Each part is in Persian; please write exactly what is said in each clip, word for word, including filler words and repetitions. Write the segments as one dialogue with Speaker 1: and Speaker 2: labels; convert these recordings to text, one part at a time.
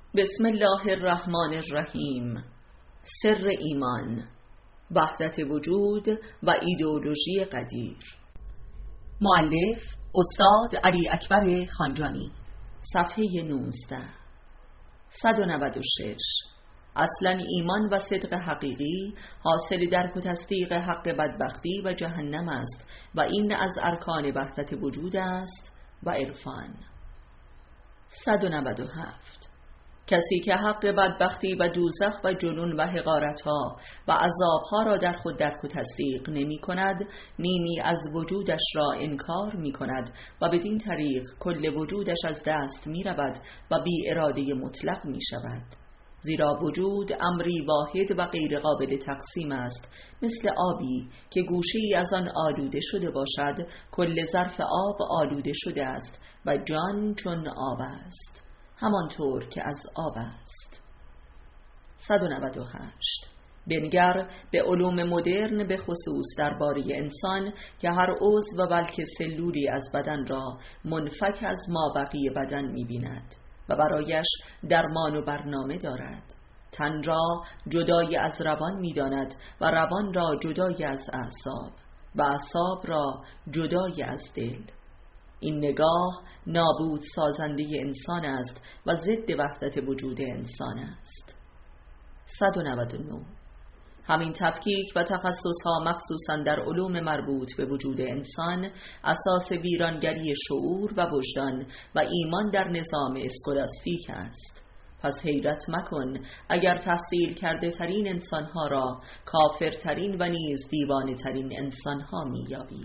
Speaker 1: بسم الله الرحمن الرحیم. سر ایمان، وحدت وجود و ایدئولوژی قدیر. مؤلف استاد علی اکبر خانجانی. صفحه نوزده. صد و نود و شش. اصلا ایمان و صدق حقیقی حاصل درک و تصدیق حق بدبختی و جهنم است و این از ارکان وحدت وجود است و عرفان. صد و نود و هفت. کسی که حق بدبختی و دوزخ و جنون و حقارتها و عذابها را در خود درک و تصدیق نمی کند، نیمی از وجودش را انکار می کند و بدین طریق کل وجودش از دست می رود و بی اراده مطلق می شود. زیرا وجود امری واحد و غیر قابل تقسیم است، مثل آبی که گوشه‌ای از آن آلوده شده باشد، کل ظرف آب آلوده شده است و جان چون آب است، همانطور که از آب است. صد و نود و هشت. بنگر به علوم مدرن به خصوص درباره انسان که هر عضو و بلکه سلولی از بدن را منفک از مابقی بدن می بیند و برایش درمان و برنامه دارد. تن را جدای از روان می داند و روان را جدای از اعصاب و اعصاب را جدای از دل. این نگاه نابود سازنده انسان است و ضد وحدت وجود انسان است. صد و نود و نه. همین تفکیک و تخصصها مخصوصاً در علوم مربوط به وجود انسان اساس ویرانگری شعور و وجدان و ایمان در نظام اسکولاستیک است. پس حیرت مکن اگر تحصیل کرده ترین انسانها را کافرترین و نیز دیوانه ترین انسانها میابی.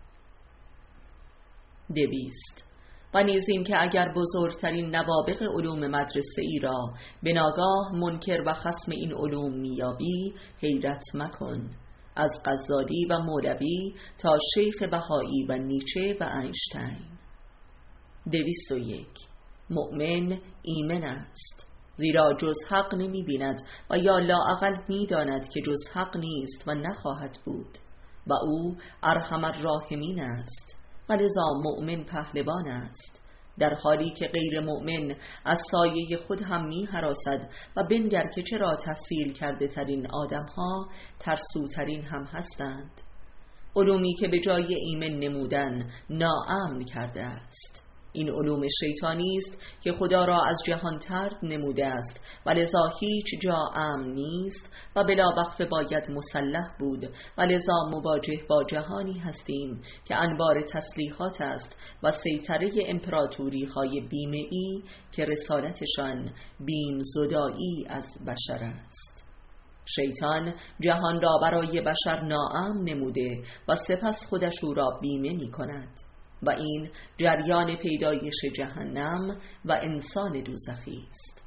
Speaker 1: دویست. و نیز این که اگر بزرگترین نوابغ علوم مدرسه ای را به ناگاه منکر و خصم این علوم میابی، حیرت مکن. از غزالی و مولوی تا شیخ بهایی و نیچه و اینشتین. دویست و یک. مؤمن ایمن است، زیرا جز حق نمی بیند و یا لااقل می داند که جز حق نیست و نخواهد بود و او ارحم الراحمین است و لذا مؤمن پهلوان است، در حالی که غیر مؤمن از سایه خود هم می هراسد و بنگر که چرا تحصیل کرده ترین آدم ها ترسوترین هم هستند. علومی که به جای ایمن نمودن ناامن کرده است. این علوم شیطانی است که خدا را از جهان طرد نموده است و لذا هیچ جا امن نیست و بلا وقفه باید مسلح بود و لذا مواجه با جهانی هستیم که انبار تسلیحات است و سیطره امپراتوری های بیمه‌ای که رسالتشان بیم زدایی از بشر است. شیطان جهان را برای بشر ناامن نموده و سپس خودش او را بیمه می کند و این جریان پیدایش جهنم و انسان دوزخی است.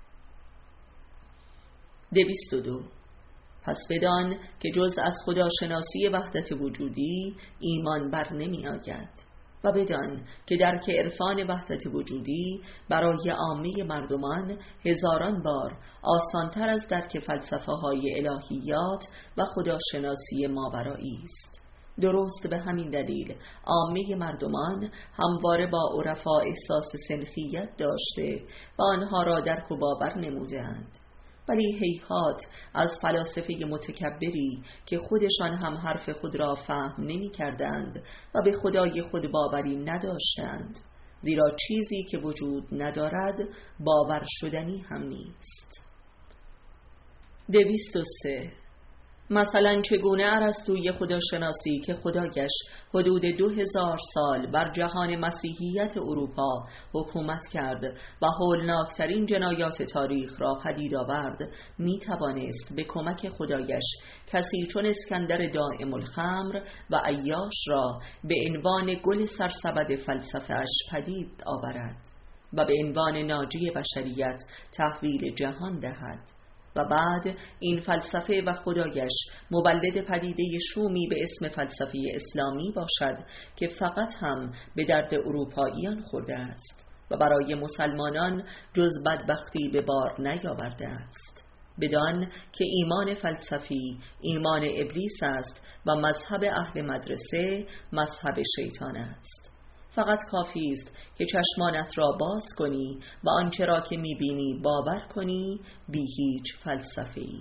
Speaker 1: دویست و دو. پس بدان که جز از خداشناسی وحدت وجودی ایمان بر نمی آید و بدان که درک عرفان وحدت وجودی برای عامه مردمان هزاران بار آسانتر از درک فلسفه های الهیات و خداشناسی ماورایی است. درست به همین دلیل عامه مردمان همواره با عرفا احساس سنخیت داشته و آنها را درک و باور نمودند، ولی هیهات از فلاسفه متکبری که خودشان هم حرف خود را فهم نمی کردند و به خدای خود باوری نداشتند، زیرا چیزی که وجود ندارد باور شدنی هم نیست. دویست و سه. مثلا چگونه ارسطوی خداشناسی که خدایش حدود دو هزار سال بر جهان مسیحیت اروپا حکومت کرد و هولناکترین جنایات تاریخ را پدید آورد، می توانست به کمک خدایش کسی چون اسکندر دائم الخمر و عیاش را به عنوان گل سرسبد فلسفه‌اش پدید آورد و به عنوان ناجی بشریت تحویل جهان دهد و بعد این فلسفه و خدایش مولد پدیده شومی به اسم فلسفه اسلامی باشد که فقط هم به درد اروپاییان خورده است و برای مسلمانان جز بدبختی به بار نیاورده است. بدان که ایمان فلسفی ایمان ابلیس است و مذهب اهل مدرسه مذهب شیطان است. فقط کافی است که چشمانت را باز کنی و آنچه را که می‌بینی باور کنی، بی هیچ فلسفه‌ای.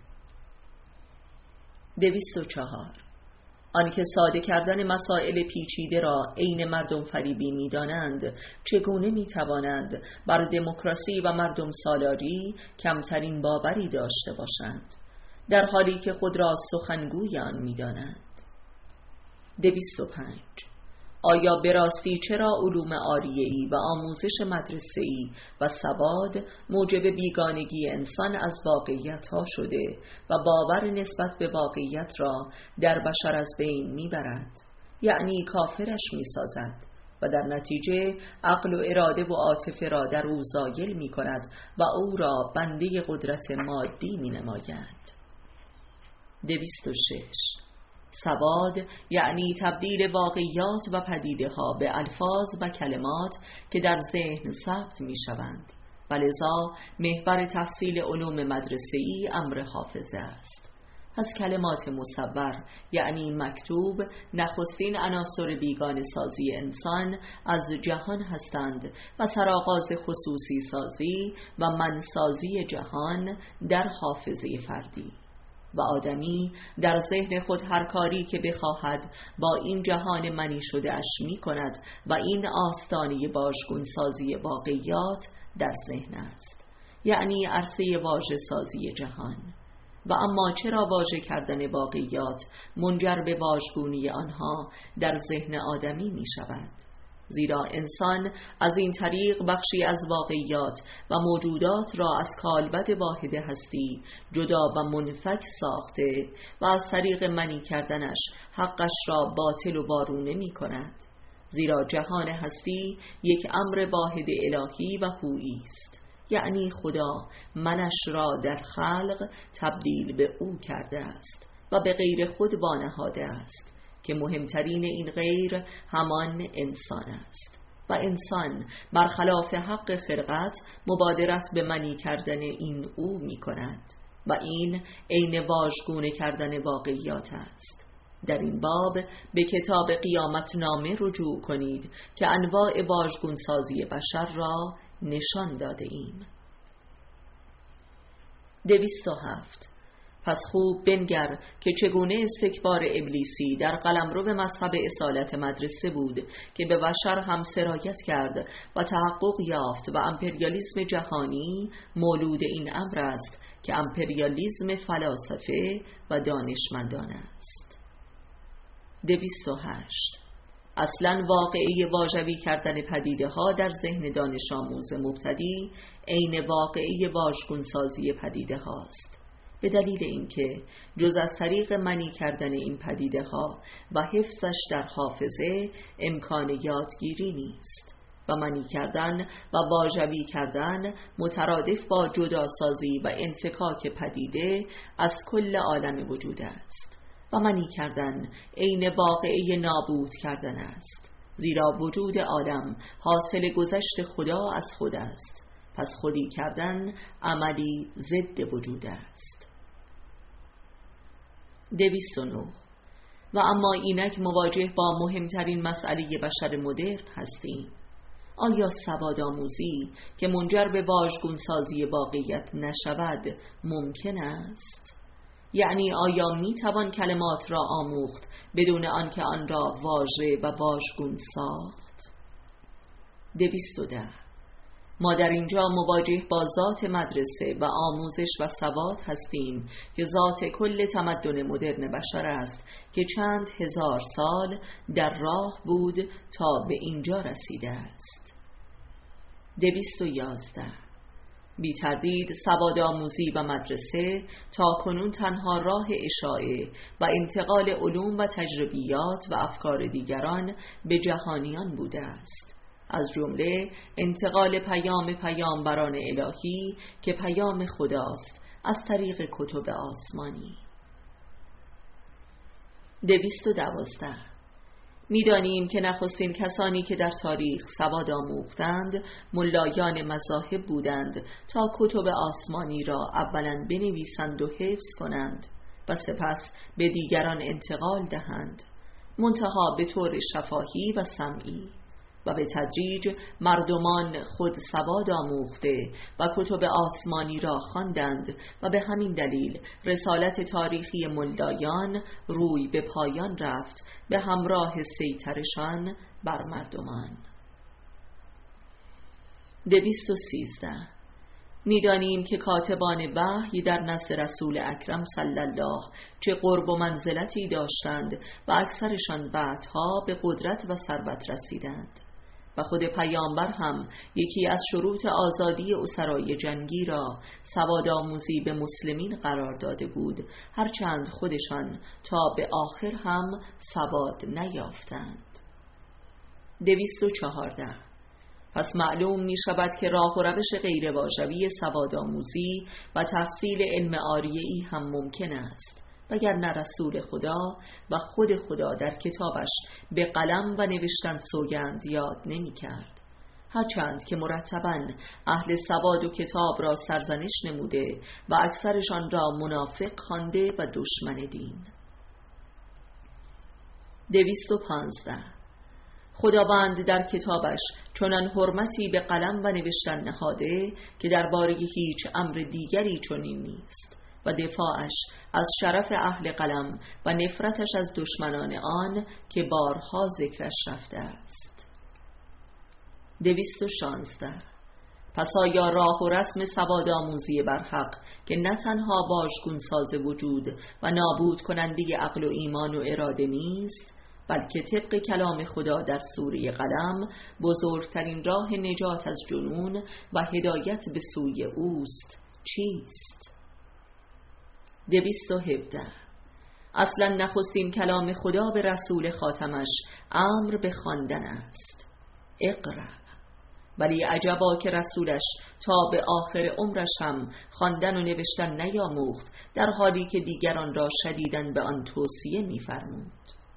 Speaker 1: دویست و چهار. آنکه ساده کردن مسائل پیچیده را عین مردم فریبی می‌دانند، چگونه می‌توانند بر دموکراسی و مردم سالاری کمترین باوری داشته باشند، در حالی که خود را سخنگوی آن می‌دانند؟ دویست و پنج. آیا به راستی چرا علوم عالیه‌ای و آموزش مدرسه‌ای و سواد موجب بیگانگی انسان از واقعیت‌ها شده و باور نسبت به واقعیت را در بشر از بین می‌برد، یعنی کافرش می‌سازد و در نتیجه عقل و اراده و عاطفه را در او زایل می‌کند و او را بنده قدرت مادی می‌نماید؟ دویست و شش. سواد یعنی تبدیل واقعیات و پدیده ها به الفاظ و کلمات که در ذهن ثبت می شوند و لذا محور تحصیل علوم مدرسه‌ای امر حافظه است. پس کلمات مصور یعنی مکتوب نخستین عناصر بیگانه سازی انسان از جهان هستند و سرآغاز خصوصی سازی و منسازی جهان در حافظه فردی و آدمی در ذهن خود هر کاری که بخواهد با این جهان منی شده اش می کند و این آستانه واژگون سازی واقعیات در ذهن است، یعنی عرصه واژه سازی جهان. و اما چرا واژه کردن واقعیات منجر به واژگونی آنها در ذهن آدمی می شود؟ زیرا انسان از این طریق بخشی از واقعیات و موجودات را از کالبد واحد هستی جدا و منفک ساخته و از طریق منی کردنش حقش را باطل و وارونه می کند. زیرا جهان هستی یک امر واحد الهی و هویی است، یعنی خدا منش را در خلق تبدیل به او کرده است و به غیر خود وانهاده است که مهمترین این غیر همان انسان است و انسان برخلاف حق خلقت مبادرت به منی کردن این او می کند و این عین واژگونه کردن واقعیات است. در این باب به کتاب قیامت نامه رجوع کنید که انواع واژگون سازی بشر را نشان داده ایم. دویست و هفت. پس خوب بنگر که چگونه استکبار ابلیسی در قلمرو مذهب اصالت مدرسه بود که به بشر هم سرایت کرد و تحقق یافت و امپریالیسم جهانی مولود این امر است که امپریالیسم فلاسفه و دانشمندان است. دویست و هشت. اصلا واقعی واژوی کردن پدیده ها در ذهن دانش آموز مبتدی عین واقعی واژگون سازی پدیده هاست، به دلیل اینکه جز از طریق منی کردن این پدیده ها و حفظش در حافظه امکان یادگیری نیست و منی کردن و واژوی کردن مترادف با جدا سازی و انفکاک پدیده از کل عالم وجود است و منی کردن عین واقعی نابود کردن است، زیرا وجود عالم حاصل گذشت خدا از خود است. پس خودی کردن عملی ضد وجود است. دویست و نه. و اما اینک مواجه با مهمترین مسئله بشر مدرن هستیم. آیا سواد آموزی که منجر به واژگون سازی واقعیت نشود ممکن است؟ یعنی آیا می توان کلمات را آموخت بدون آنکه آن را واژه و واژگون ساخت؟ دویست و ده. ما در اینجا مواجه با ذات مدرسه و آموزش و سواد هستیم که ذات کل تمدن مدرن بشر است که چند هزار سال در راه بود تا به اینجا رسیده است. دویست و یازده. بی تردید سواد آموزی و مدرسه تا کنون تنها راه اشاعه و انتقال علوم و تجربیات و افکار دیگران به جهانیان بوده است، از جمله انتقال پیام پیامبران الهی که پیام خداست از طریق کتب آسمانی. دویست و دوازده. می‌دانیم که نخستین کسانی که در تاریخ سواد آموختند ملایان مذاهب بودند تا کتب آسمانی را اولاً بنویسند و حفظ کنند و سپس به دیگران انتقال دهند، منتها به طور شفاهی و سمعی، و به تدریج مردمان خود سواد آموخته و کتب آسمانی را خواندند و به همین دلیل رسالت تاریخی ملایان روی به پایان رفت به همراه سیطرشان بر مردمان. دویست و سیزده. می‌دانیم که کاتبان وحی در نزد رسول اکرم صلی الله چه قرب و منزلتی داشتند و اکثرشان بعدها به قدرت و ثروت رسیدند و خود پیامبر هم یکی از شروط آزادی اسرای جنگی را سوادآموزی به مسلمین قرار داده بود، هرچند خودشان تا به آخر هم سواد نیافتند. دویست و چهارده. پس معلوم می شود که راه و روش غیر واژوی سوادآموزی و تحصیل علم عاریه‌ای هم ممکن است، وگرنه رسول خدا و خود خدا در کتابش به قلم و نوشتن سوگند یاد نمی کرد، هرچند که مرتباً اهل سواد و کتاب را سرزنش نموده و اکثرشان را منافق خوانده و دشمن دین. دویست و پانزده. خداوند در کتابش چنان حرمتی به قلم و نوشتن نهاده که درباره هیچ امر دیگری چنین نیست و دفاعش از شرف اهل قلم و نفرتش از دشمنان آن که بارها ذکرش رفته است. دویست و شانزده. پس آیا راه و رسم سوادآموزی برحق که نه تنها واژگون ساز وجود و نابود کننده عقل و ایمان و اراده نیست، بلکه طبق کلام خدا در سوره قلم بزرگترین راه نجات از جنون و هدایت به سوی اوست چیست؟ دویست و هفده. اصلا نخستین کلام خدا به رسول خاتمش امر به خواندن است، اقرأ. ولی عجبا که رسولش تا به آخر عمرش هم خواندن و نوشتن نیاموخت، در حالی که دیگران را شدیداً به آن توصیه می‌فرمود.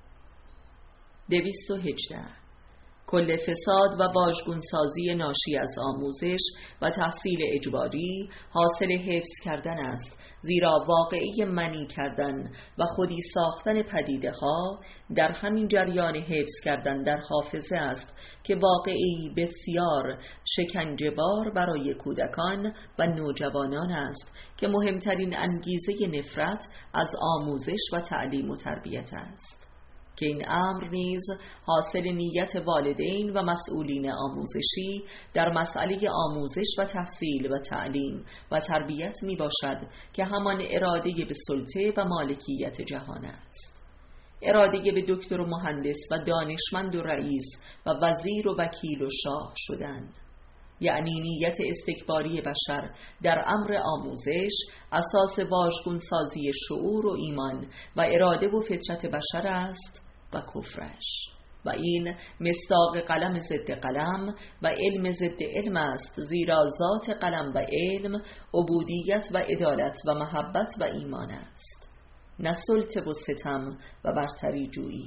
Speaker 1: دویست و هجده. کل فساد و واژگون سازی ناشی از آموزش و تحصیل اجباری حاصل حفظ کردن است، زیرا واقعی منی کردن و خودی ساختن پدیده ها در همین جریان حفظ کردن در حافظه است که واقعی بسیار شکنجه‌بار برای کودکان و نوجوانان است که مهمترین انگیزه نفرت از آموزش و تعلیم و تربیت است، که این امر نیز حاصل نیت والدین و مسئولین آموزشی در مسئله آموزش و تحصیل و تعلیم و تربیت می باشد که همان اراده به سلطه و مالکیت جهان است، اراده به دکتر و مهندس و دانشمند و رئیس و وزیر و وکیل و شاه شدن، یعنی نیت استکباری بشر در امر آموزش اساس واژگون سازی شعور و ایمان و اراده و فطرت بشر است و کفرش، و این مصداق قلم ضد قلم و علم ضد علم است، زیرا ذات قلم و علم عبودیت و عدالت و محبت و ایمان است، نه سلطه و ستم و برتری جویی.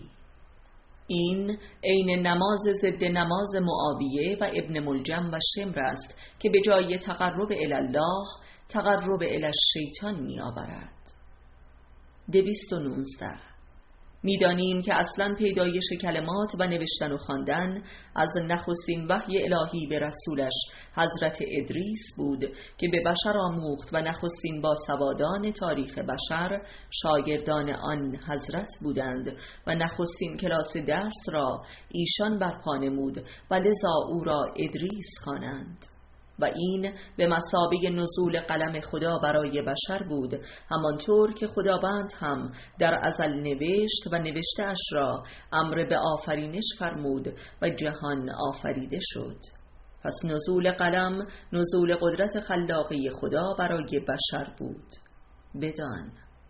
Speaker 1: این عین نماز ضد نماز معاویه و ابن ملجم و شمر است که به جای تقرب الی الله تقرب الی الشیطان می آورد. دویست و نوزده. می‌دانیم که اصلاً پیدایش کلمات و نوشتن و خواندن از نخستین وحی الهی به رسولش حضرت ادریس بود که به بشر آموخت و نخستین باسوادان تاریخ بشر شاگردان آن حضرت بودند و نخستین کلاس درس را ایشان برپا نمود و لذا او را ادریس خوانند، و این به مثابه نزول قلم خدا برای بشر بود، همانطور که خداوند هم در ازل نوشت و نوشته اش را امر به آفرینش فرمود و جهان آفریده شد. پس نزول قلم نزول قدرت خلاقی خدا برای بشر بود. بدان.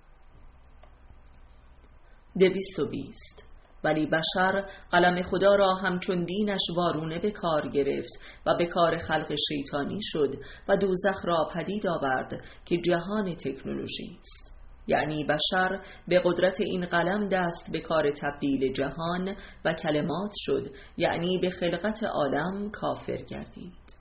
Speaker 1: دویست و بیست. ولی بشر قلم خدا را همچون دینش وارونه به کار گرفت و به کار خلق شیطانی شد و دوزخ را پدید آورد که جهان تکنولوژی است، یعنی بشر به قدرت این قلم دست به کار تبدیل جهان و کلمات شد، یعنی به خلقت عالم کافر گردید.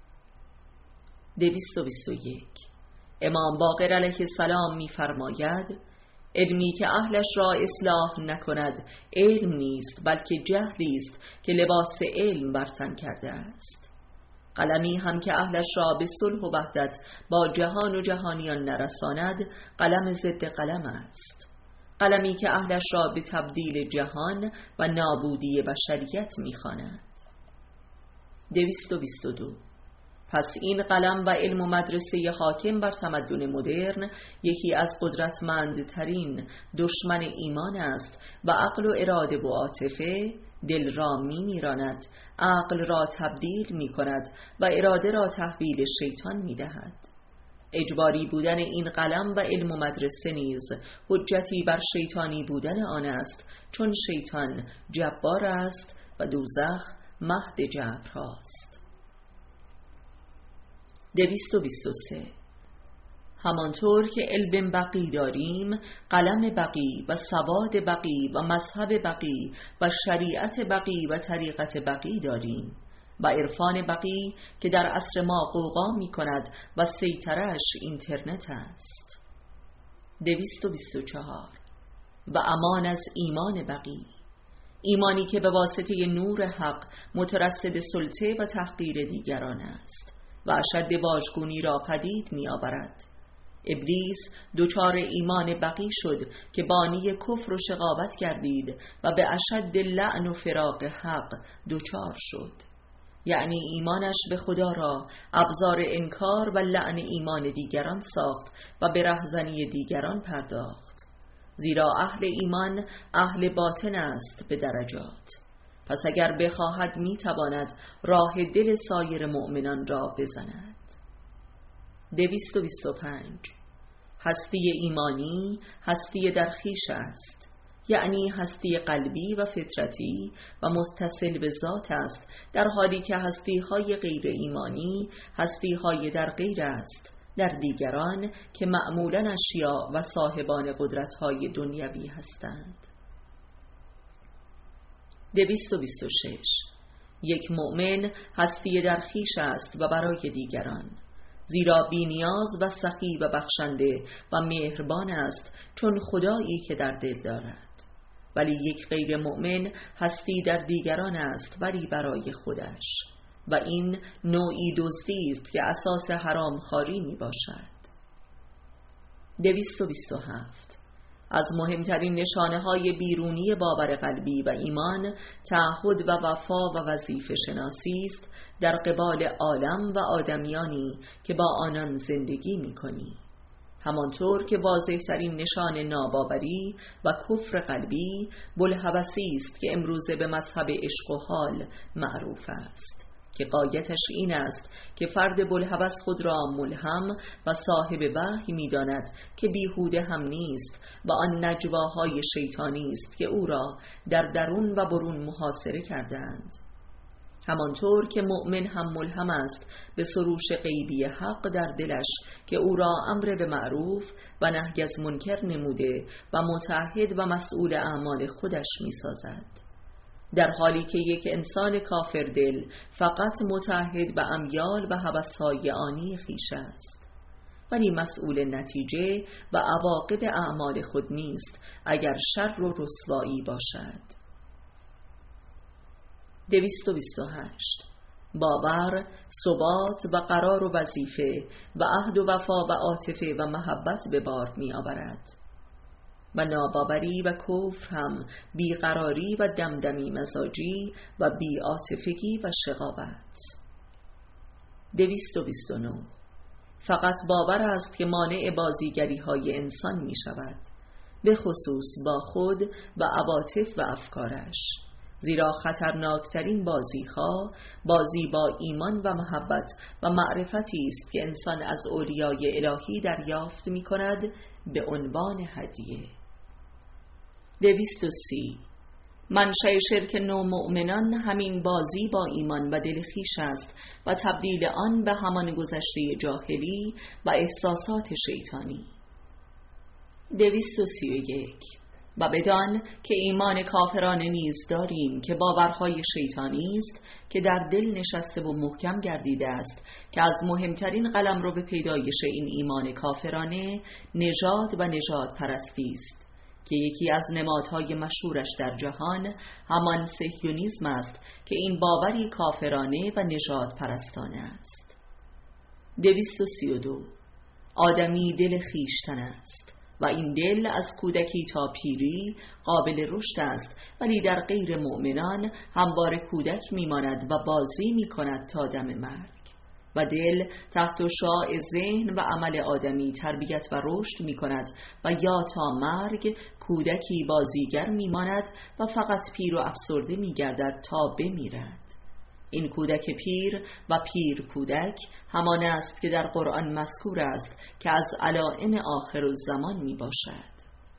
Speaker 1: دویست و بیست و یک. امام باقر علیه السلام می فرماید: علمی که اهلش را اصلاح نکند علم نیست، بلکه جهلی است که لباس علم بر تن کرده است. قلمی هم که اهلش را به صلح و وحدت با جهان و جهانیان نرساند قلم ضد قلم است. قلمی که اهلش را به تبدیل جهان و نابودی بشریت می‌خواند. دویست و بیست و دو. پس این قلم و علم و مدرسه حاکم بر تمدن مدرن یکی از قدرتمندترین دشمن ایمان است و عقل و اراده و عاطفه دل را می میراند، عقل را تبدیل می کند و اراده را تحویل شیطان می دهد. اجباری بودن این قلم و علم و مدرسه نیز حجتی بر شیطانی بودن آن است، چون شیطان جبار است و دوزخ مهد جبر هاست. دویست و بیست و سه. همانطور که علم بقی داریم، قلم بقی و سواد بقی و مذهب بقی و شریعت بقی و طریقت بقی داریم و عرفان بقی که در عصر ما غوغا می کند و سیطره‌اش اینترنت است. دویست و بیست و چهار. و امان از ایمان بقی، ایمانی که به واسطه نور حق مترصد سلطه و تحقیر دیگران است و اشد واژگونی را پدید می آورد. ابلیس دچار ایمان بقی شد که بانی کفر و شقاوت گردید و به اشد لعن و فراق حق دچار شد، یعنی ایمانش به خدا را ابزار انکار و لعن ایمان دیگران ساخت و به رهزنی دیگران پرداخت. زیرا اهل ایمان اهل باطن است به درجات، پس اگر بخواهد میتواند راه دل سایر مؤمنان را بزند. دویست و بیست و پنج. هستی ایمانی هستی در خویش است، یعنی هستی قلبی و فطرتی و متصل به ذات است، در حالی که هستی های غیر ایمانی هستی های در غیر است، در دیگران که معمولاً اشیاء و صاحبان قدرت های دنیوی هستند. دویست و بیست و شش. یک مؤمن هستی در خویش است و برای دیگران، زیرا بی‌نیاز و سخی و بخشنده و مهربان است، چون خدایی که در دل دارد. ولی یک غیر مؤمن هستی در دیگران است ولی برای خودش، و این نوعی دزدی است که اساس حرام خواری می باشد. دویست و بیست و هفت. از مهمترین نشانه های بیرونی باور قلبی و ایمان تعهد و وفا و وظیفه شناسی است در قبال عالم و آدمیانی که با آنان زندگی می کنی، همانطور که واضح‌ترین نشان ناباوری و کفر قلبی بوالهوسی است که امروزه به مذهب عشق و حال معروف است، که غایتش این است که فرد بوالهوس خود را ملهم و صاحب وحی می‌داند که بیهوده هم نیست و آن نجواهای شیطانی است که او را در درون و برون محاصره کردند. همانطور که مؤمن هم ملهم است به سروش غیبی حق در دلش که او را امر به معروف و نهی از منکر نموده و متعهد و مسئول اعمال خودش می‌سازد، در حالی که یک انسان کافر دل فقط متعهد به امیال و هوس‌های آنی خویش است، ولی مسئول نتیجه و عواقب اعمال خود نیست اگر شر و رسوایی باشد. دویست و بیست و هشت. باور، ثبات و قرار و وظیفه و عهد و وفا و عاطفه و محبت به بار می آورد، و ناباوری و کفر هم بیقراری و دمدمی مزاجی و بی‌عاطفگی و شقاوت. دویست و بیست و نه. فقط باور است که مانع بازیگری های انسان می شود، به خصوص با خود و عواطف و افکارش، زیرا خطرناکترین بازی‌ها بازی با ایمان و محبت و معرفتی است که انسان از اولیای الهی دریافت می کند به عنوان هدیه. دویست و سی. منشأ شرک نومؤمنان همین بازی با ایمان و دل خویش است و تبدیل آن به همان گذشته جاهلی و احساسات شیطانی. دویست و سی و یک. و بدان که ایمان کافرانه نیز داریم که باورهای شیطانی است که در دل نشسته و محکم گردیده است، که از مهمترین قلمرو به پیدایش این ایمان کافرانه نژاد و نژاد پرستی است که یکی از نمادهای مشهورش در جهان همان صهیونیسم است که این باوری کافرانه و نژاد پرستانه است. دویست و سی و دو. آدمی دل خیشتن است و این دل از کودکی تا پیری قابل رشد است، ولی در غیر مؤمنان همواره کودک میماند و بازی میکند تا دم مرگ. و دل تحت شعاع ذهن و عمل آدمی تربیت و رشد میکند و یا تا مرگ کودکی بازیگر میماند و فقط پیر و افسرده میگردد تا بمیرد. این کودک پیر و پیر کودک همان است که در قرآن مذکور است که از علائم آخر الزمان می باشد.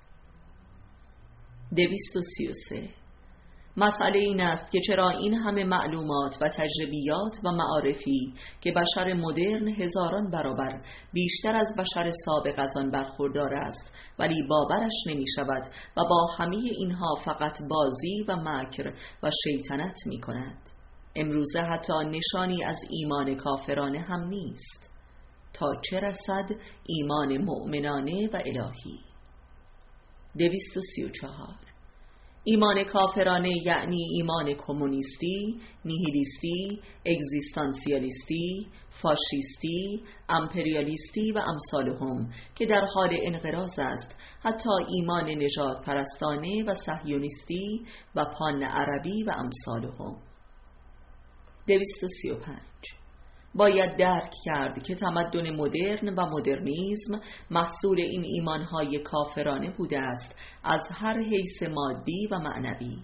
Speaker 1: دویست و سی و سه. مسئله این است که چرا این همه معلومات و تجربیات و معارفی که بشر مدرن هزاران برابر بیشتر از بشر سابق از آن برخوردار است، ولی باورش نمی شود و با همه اینها فقط بازی و مکر و شیطنت می کند. امروزه حتی نشانی از ایمان کافرانه هم نیست، تا چه رسد ایمان مؤمنانه و الهی. دویست و سی و چهار. ایمان کافرانه یعنی ایمان کمونیستی، نیهیلیستی، اگزیستانسیالیستی، فاشیستی، امپریالیستی و امثالهم که در حال انقراض است، حتی ایمان نژاد پرستانه و صهیونیستی و پان عربی و امثالهم. دویست و سی و پنج. باید درک کرد که تمدن مدرن و مدرنیسم محصول این ایمانهای کافرانه بوده است از هر حیث مادی و معنوی.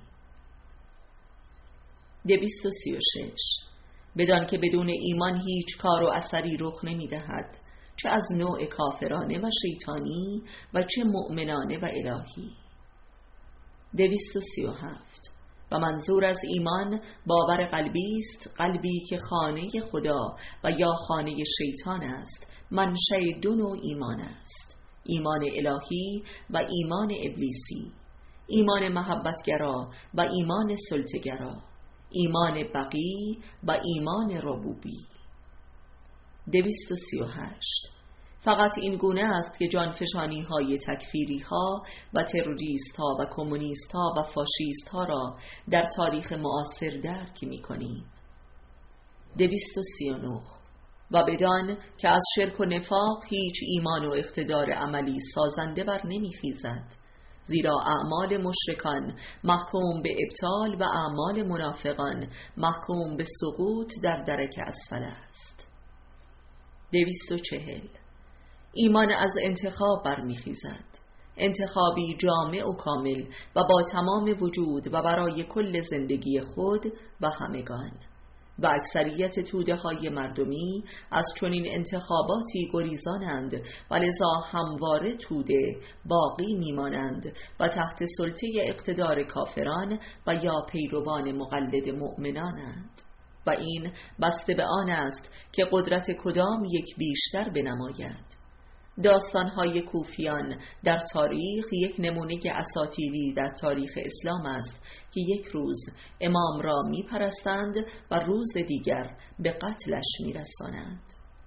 Speaker 1: دویست و سی و شش. بدان که بدون ایمان هیچ کار و اثری رخ نمی دهد، چه از نوع کافرانه و شیطانی و چه مؤمنانه و الهی. دویست و سی و هفت. و منظور از ایمان باور قلبی است، قلبی که خانه خدا و یا خانه شیطان است. منشأ دو نوع ایمان است: ایمان الهی و ایمان ابلیسی، ایمان محبتگرا و ایمان سلطه‌گرا، ایمان بقی و ایمان ربوبی. دویست و سی و هشت. فقط این گونه است که جانفشانی های تکفیری ها و تروریست ها و کمونیست ها و فاشیست ها را در تاریخ معاصر درک می کنیم. دویست و سی و نه. و بدان که از شرک و نفاق هیچ ایمان و اقتدار عملی سازنده بر نمی خیزد، زیرا اعمال مشرکان محکوم به ابطال و اعمال منافقان محکوم به سقوط در درک اسفل است. دویست و چهل. ایمان از انتخاب برمیخیزد، انتخابی جامع و کامل و با تمام وجود و برای کل زندگی خود و همگان. و اکثریت توده های مردمی از چنین انتخاباتی گریزانند و لذا همواره توده باقی میمانند و تحت سلطه اقتدار کافران و یا پیروان مقلد مؤمنانند. و این بسته به آن است که قدرت کدام یک بیشتر بنماید. داستان‌های کوفیان در تاریخ یک نمونه اساطیری در تاریخ اسلام است که یک روز امام را می‌پرستند و روز دیگر به قتلش می‌رسانند.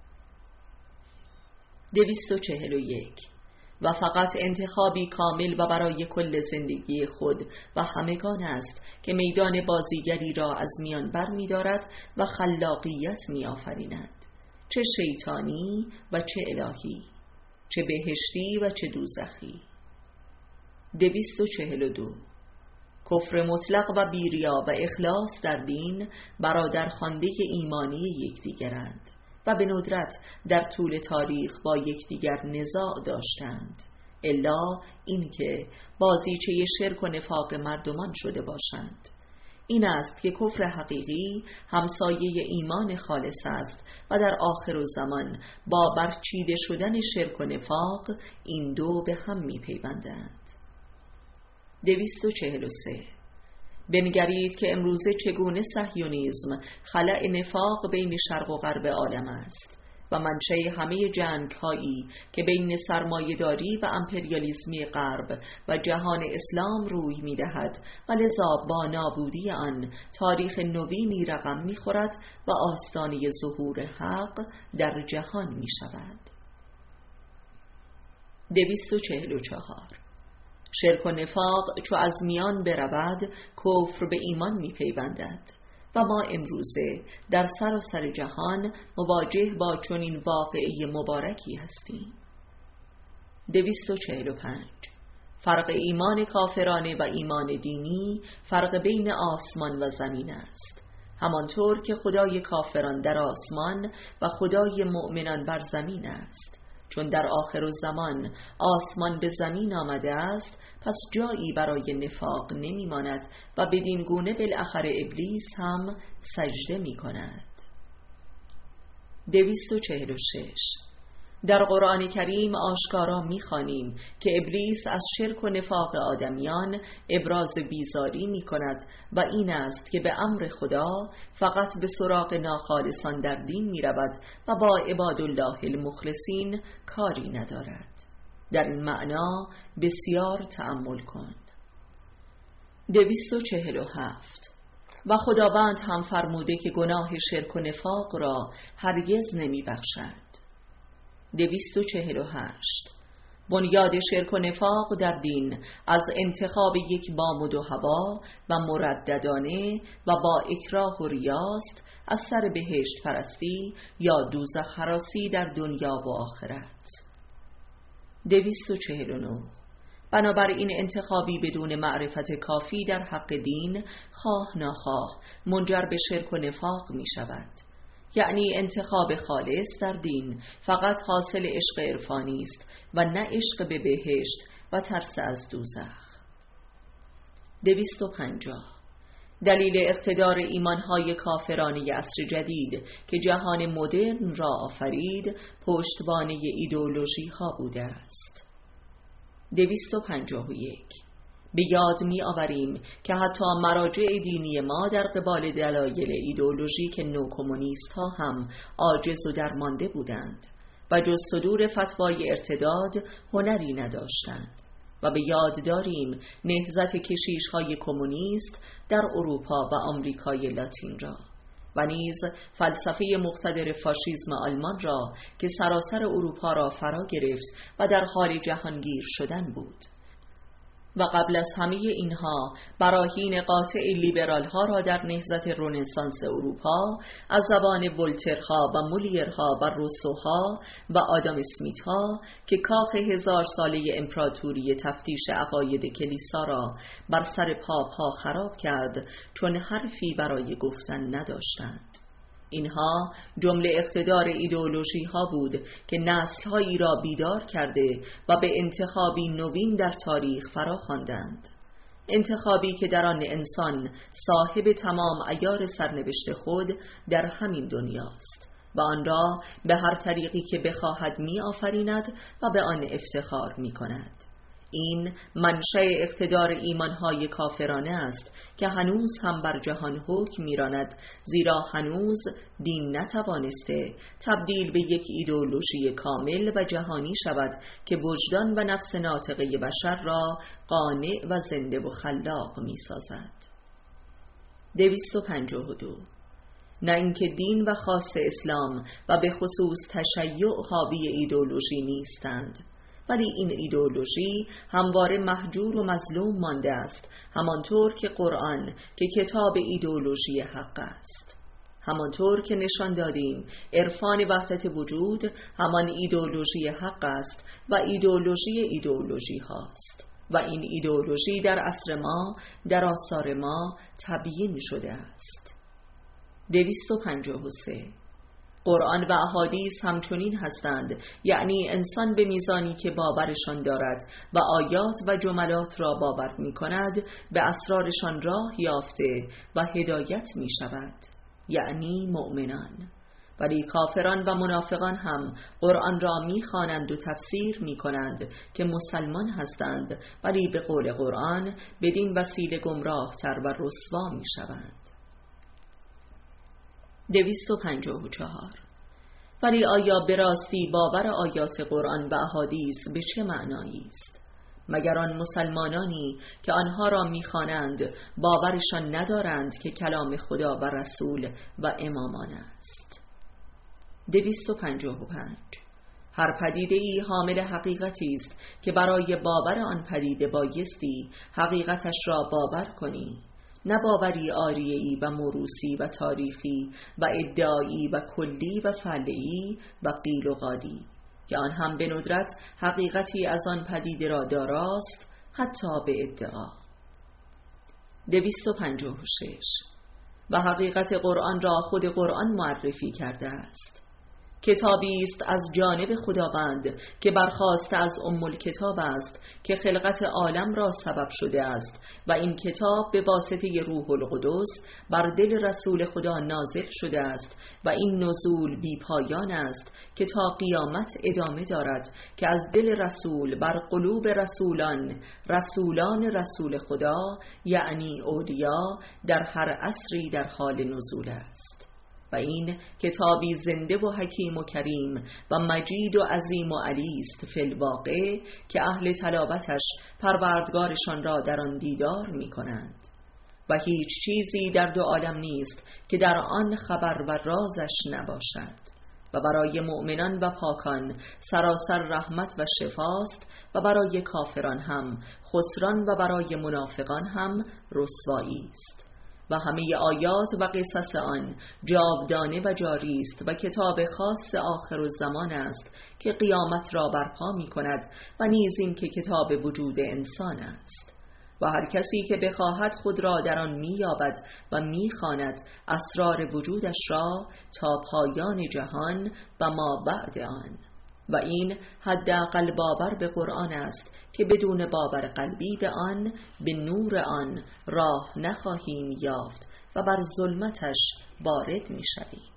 Speaker 1: دویست و چهل و یک. و فقط انتخابی کامل و برای کل زندگی خود و همگان است که میدان بازیگری را از میان بر می‌دارد و خلاقیت می‌آفریند، چه شیطانی و چه الهی، چه بهشتی و چه دوزخی. دویست و چهل و دو. کفر مطلق و بیریا و اخلاص در دین برادر خوانده ایمانی یکدیگرند و به ندرت در طول تاریخ با یکدیگر نزاع داشتند، الا اینکه بازیچه شرک و نفاق مردمان شده باشند. این است که کفر حقیقی همسایه ایمان خالص است و در آخر الزمان با برچیده شدن شرک و نفاق این دو به هم می پیوندند. دویست و چهل و سه. بنگرید که امروزه چگونه صهیونیسم خلأ نفاق بین شرق و غرب عالم است و منشأ همه جنگ‌هایی که بین سرمایه‌داری و امپریالیسمی غرب و جهان اسلام روی می‌دهد و لذا با نابودی آن تاریخ نوینی رقم می‌خورد و آستانه ظهور حق در جهان می‌شود. دویست و چهل و چهار. شرک و نفاق چو از میان برود، کفر به ایمان می‌پیوندد و ما امروزه در سراسر جهان مواجه با چنین واقعه مبارکی هستیم. دویست و چهل و پنج. فرق ایمان کافرانه و ایمان دینی فرق بین آسمان و زمین است. همانطور که خدای کافران در آسمان و خدای مؤمنان بر زمین است. چون در آخر الزمان آسمان به زمین آمده است، پس جایی برای نفاق نمی ماند و بدین گونه بالاخره ابلیس هم سجده می کند. دویست و چهل و شش. در قرآن کریم آشکارا می خوانیم که ابلیس از شرک و نفاق آدمیان ابراز بیزاری می کند و این است که به امر خدا فقط به سراغ ناخالصان در دین می رود و با عبادالله المخلصین کاری ندارد. در این معنا بسیار تأمل کن. دویست و چهل و هفت. و خداوند هم فرموده که گناه شرک و نفاق را هرگز نمی بخشد. دویست و چهل و هشت. بنیاد شرک و نفاق در دین از انتخاب یک با مد و هوا و مرددانه و با اکراه و ریاست از سر بهشت پرستی یا دوزخ هراسی در دنیا و آخرت. دویست و چهل و نه. بنابراین انتخابی بدون معرفت کافی در حق دین خواه ناخواه منجر به شرک و نفاق می شود. یعنی انتخاب خالص در دین فقط حاصل عشق عرفانی است و نه عشق به بهشت و ترس از دوزخ. دویست و پنجاه. دلیل اقتدار ایمانهای کافرانه عصر جدید که جهان مدرن را آفرید پشتوانه ایدئولوژی ها بوده است. دویست و پنجاه و یک. به یاد می آوریم که حتی مراجع دینی ما در قبال دلایل ایدئولوژیک نوکومونیست ها هم عاجز و درمانده بودند و جز صدور فتوای ارتداد هنری نداشتند و به یاد داریم نهضت کشیش های کمونیست در اروپا و آمریکای لاتین را و نیز فلسفه مقتدر فاشیسم آلمان را که سراسر اروپا را فرا گرفت و در حال جهانگیر شدن بود. و قبل از همه اینها براهین قاطع لیبرال ها را در نهضت رنسانس اروپا از زبان ولترها و مولیرها و روسوها و آدام اسمیت ها که کاخ هزار ساله امپراتوری تفتیش عقاید کلیسا را بر سر پاپ ها خراب کرد چون حرفی برای گفتن نداشتند. اینها جمله اقتدار ایدئولوژی ها بود که نسل هایی را بیدار کرده و به انتخابی نوین در تاریخ فرا خواندند. انتخابی که در آن انسان صاحب تمام عیار سرنوشت خود در همین دنیاست و آن را به هر طریقی که بخواهد می آفریند و به آن افتخار می کند. این منشأ اقتدار ایمانهای کافرانه است که هنوز هم بر جهان حکم می‌راند، زیرا هنوز دین نتوانسته تبدیل به یک ایدئولوژی کامل و جهانی شود که وجدان و نفس ناطقه بشر را قانع و زنده و خلاق می‌سازد. دویست و پنجاه و دو. نه اینکه دین و خاص اسلام و به خصوص تشیع حاوی ایدئولوژی نیستند، ولی این ایدئولوژی همواره مهجور و مظلوم مانده است، همانطور که قرآن که کتاب ایدئولوژی حق است. همانطور که نشان دادیم عرفان وحدت وجود همان ایدئولوژی حق است و ایدئولوژی ایدئولوژی هاست و این ایدئولوژی در عصر ما در آثار ما تبیین شده است. دویست و پنجاه و سه. قرآن و احادیث همچنین هستند، یعنی انسان به میزانی که باورشان دارد و آیات و جملات را باور می کند به اسرارشان راه یافته و هدایت می شود، یعنی مؤمنان. ولی کافران و منافقان هم قرآن را می خوانند و تفسیر می کنند که مسلمان هستند، ولی به قول قرآن بدین وسیله گمراه تر و رسوا می شوند. دویست و پنجاه و چهار. ولی آیا به راستی باور آیات قرآن و احادیث به چه معنایی است؟ مگر آن مسلمانانی که آنها را می‌خوانند باورشان ندارند که کلام خدا و رسول و امامان است؟ دویست و پنجاه و پنج. هر پدیده‌ای حامل حقیقتی است که برای باور آن پدیده بایستی حقیقتش را باور کنی، نه باوری عاریه‌ای و موروثی و تاریخی و ادعایی و کلی و فعلی و قیل و قالی که آن هم به ندرت حقیقتی از آن پدیده را داراست، حتی به ادعا. دویست و پنجاه و شش. و حقیقت قرآن را خود قرآن معرفی کرده است. کتابی است از جانب خداوند که برخاسته از ام الکتاب است که خلقت عالم را سبب شده است و این کتاب به واسطه روح القدس بر دل رسول خدا نازل شده است و این نزول بی پایان است که تا قیامت ادامه دارد که از دل رسول بر قلوب رسولان رسولان رسول خدا یعنی اولیا در هر عصری در حال نزول است. و این کتابی زنده و حکیم و کریم و مجید و عظیم و علی است فی الواقع که اهل تلاوتش پروردگارشان را در آن دیدار می کنند و هیچ چیزی در دو عالم نیست که در آن خبر و رازش نباشد و برای مؤمنان و پاکان سراسر رحمت و شفاست و برای کافران هم خسران و برای منافقان هم رسوایی است و همه آیات و قصص آن جاودانه و جاری است و کتاب خاص آخر الزمان است که قیامت را برپا می کند و نیز این که کتاب وجود انسان است و هر کسی که بخواهد خود را در آن می یابد و می خواند اسرار وجودش را تا پایان جهان و ما بعد آن. و این حداقل باور به قرآن است که بدون باور قلبی به آن به نور آن راه نخواهیم یافت و بر ظلمتش وارد می شویم.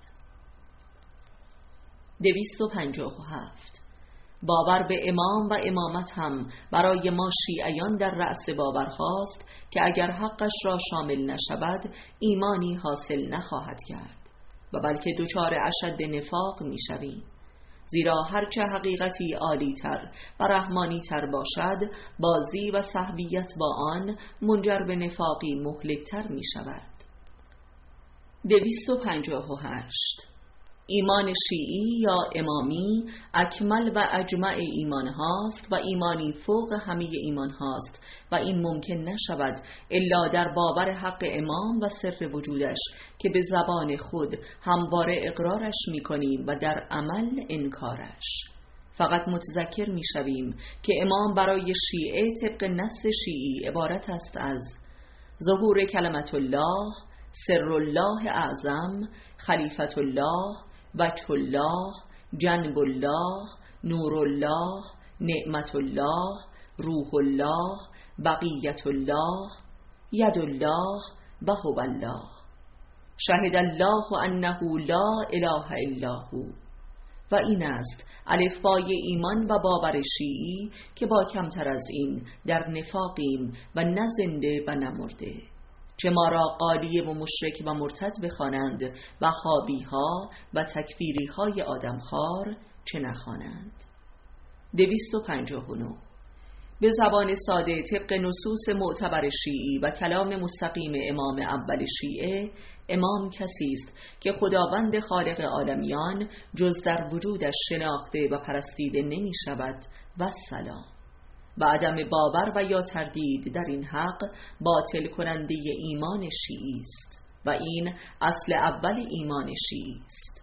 Speaker 1: دویست و پنجاه و هفت. باور به امام و امامت هم برای ما شیعیان در رأس باورهاست که اگر حقش را شامل نشود ایمانی حاصل نخواهد کرد و بلکه دچار اشد نفاق می شویم، زیرا هرچه حقیقتی عالی تر و رحمانی تر باشد بازی و صحبیت با آن منجر به نفاقی مهلک تر می شود. دویست و پنجاه و هشت. ایمان شیعی یا امامی اکمل و اجمع ایمان هاست و ایمانی فوق همه ایمان هاست و این ممکن نشود الا در باور حق امام و سر وجودش که به زبان خود همواره اقرارش می کنیم و در عمل انکارش. فقط متذکر می شویم که امام برای شیعه طبق نص شیعی عبارت است از ظهور کلمت الله، سر الله اعظم، خلیفت الله، وجه الله، جنب الله، نور الله، نعمت الله، روح الله، بقیت الله، ید الله و هو الله. شهد الله انه لا اله الا هو. و این است الفبای ایمان و باور شیعی که با کمتر از این در نفاقیم و نه زنده و نه مرده، چه ما را قالیه و مشرک و مرتد بخوانند و وهابی‌ها و تکفیری‌های آدمخوار چه نخوانند. دویست و پنجاه و نه. به زبان ساده طبق نصوص معتبر شیعی و کلام مستقیم امام اول شیعه، امام کسی است که خداوند خالق عالمیان جز در وجودش شناخته و پرستیده نمی شود و سلام. و عدم باور و یا تردید در این حق باطل کننده ایمان شیعی است و این اصل اول ایمان شیعی است.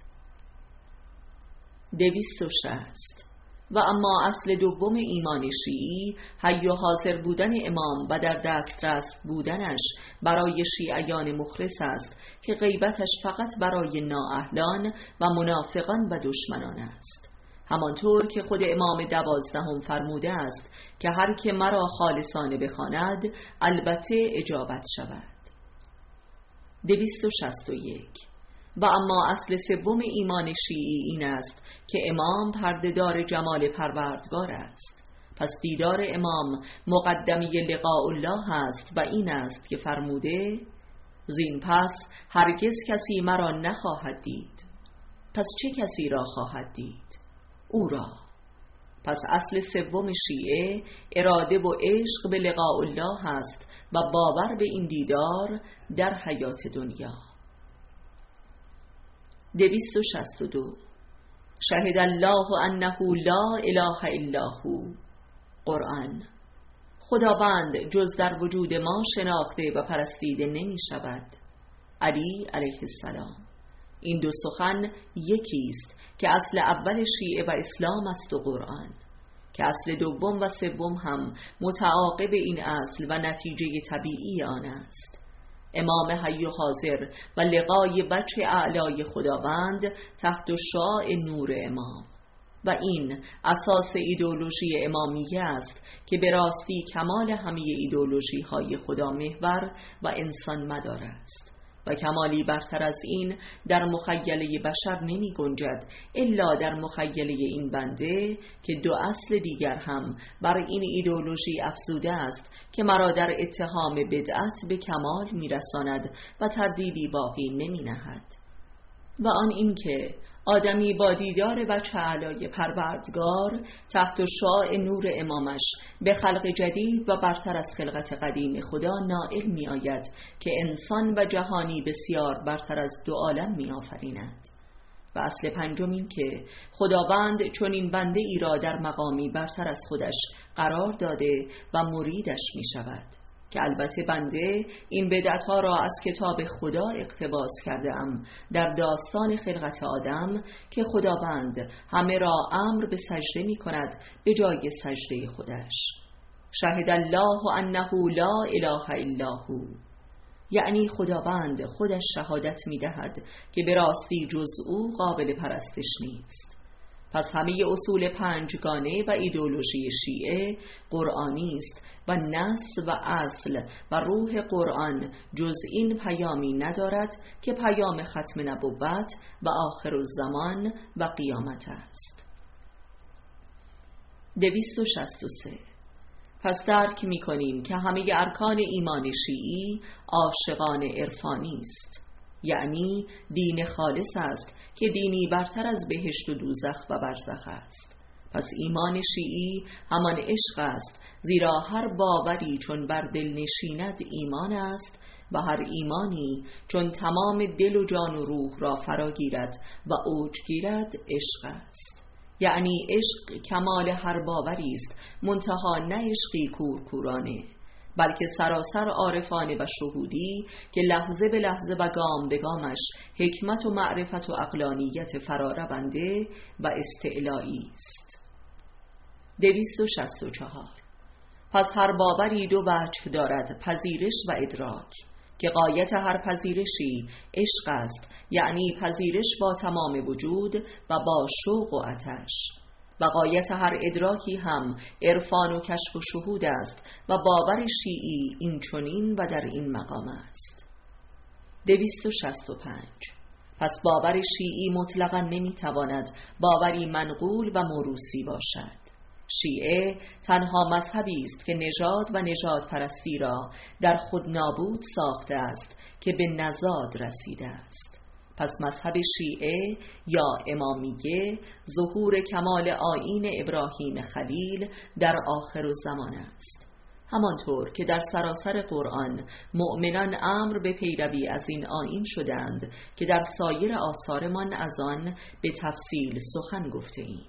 Speaker 1: دویست و شصت. و اما اصل دوم ایمان شیعی حی و حاضر بودن امام و در دسترس بودنش برای شیعیان مخلص است که غیبتش فقط برای نااهلان و منافقان و دشمنان است، همانطور که خود امام دوازدهم فرموده است که هر که مرا خالصانه بخواند البته اجابت شود. دویست و شصت و یک. و اما اصل سوم ایمان شیعی این است که امام پردهدار جمال پروردگار است، پس دیدار امام مقدمی لقاء الله است و این است که فرموده زین پس هرگز کسی مرا نخواهد دید. پس چه کسی را خواهد دید؟ او را. پس اصل سوم شیعه اراده و عشق به لقاء الله است و باور به این دیدار در حیات دنیا. دویست و شصت و دو. شهد الله انه لا اله الا هو. قرآن. خداوند جز در وجود ما شناخته و پرستیده نمی شود. علی علیه السلام. این دو سخن یکی است که اصل اول شیعه و اسلام است و قرآن، که اصل دوم و سوم هم متعاقب این اصل و نتیجه طبیعی آن است. امام حی و حاضر و لقای وجه اعلای خداوند تحت شعاع نور امام، و این اساس ایدئولوژی امامیه است که به راستی کمال همه ایدئولوژی های خدا محور و انسان مدار است، و کمالی برتر از این در مخیله بشر نمی گنجد الا در مخیله این بنده که دو اصل دیگر هم بر این ایدئولوژی افزوده است که مرا در اتهام بدعت به کمال می رساند و تردیدی باقی نمی نهد، و آن این که آدمی با دیدار وجه اعلای پروردگار تحت شعاع نور امامش به خلق جدید و برتر از خلقت قدیم خدا نائل می آید که انسان و جهانی بسیار برتر از دو عالم می آفریند. و اصل پنجم این که خداوند چون این بنده ای را در مقامی برتر از خودش قرار داده و مریدش می شود، که البته بنده این بدعت‌ها را از کتاب خدا اقتباس کرده ام در داستان خلقت آدم که خداوند همه را امر به سجده می کند به جای سجده خودش. شهد الله انه لا اله الا هو، یعنی خداوند خودش شهادت می دهد که به راستی جز او قابل پرستش نیست. پس همه اصول پنجگانه و ایدئولوژی شیعه قرآنی است و نص و اصل و روح قرآن جز این پیامی ندارد که پیام ختم نبوت و آخر الزمان و قیامت است. دویست و شصت و سه. پس درک می کنیم که همه ارکان ایمان شیعی عاشقان عرفانی است، یعنی دین خالص است که دینی برتر از بهشت و دوزخ و برزخ است. پس ایمان شیعی همان عشق است، زیرا هر باوری چون بر دل نشیند ایمان است و هر ایمانی چون تمام دل و جان و روح را فرا گیرد و اوج گیرد عشق است. یعنی عشق کمال هر باوری است، منتها نه عشقی کورکورانه، بلکه سراسر عارفانه و شهودی که لحظه به لحظه و گام به گامش حکمت و معرفت و عقلانیت فرارونده و استعلایی است. دویست و شصت و چهار. پس هر باوری دو وجه دارد، پذیرش و ادراک، که غایت هر پذیرشی عشق است، یعنی پذیرش با تمام وجود و با شوق و آتش، و غایت هر ادراکی هم عرفان و کشف و شهود است، و باور شیعی این چنین و در این مقام است. دویست و شصت و پنج. پس باور شیعی مطلقا نمیتواند باوری منقول و موروثی باشد. شیعه تنها مذهبی است که نژاد و نژاد پرستی را در خود نابود ساخته است که به نزاد رسیده است. پس مذهب شیعه یا امامیه ظهور کمال آیین ابراهیم خلیل در آخر الزمان است، همانطور که در سراسر قرآن مؤمنان امر به پیروی از این آیین شدند که در سایر آثارمان از آن به تفصیل سخن گفته ایم.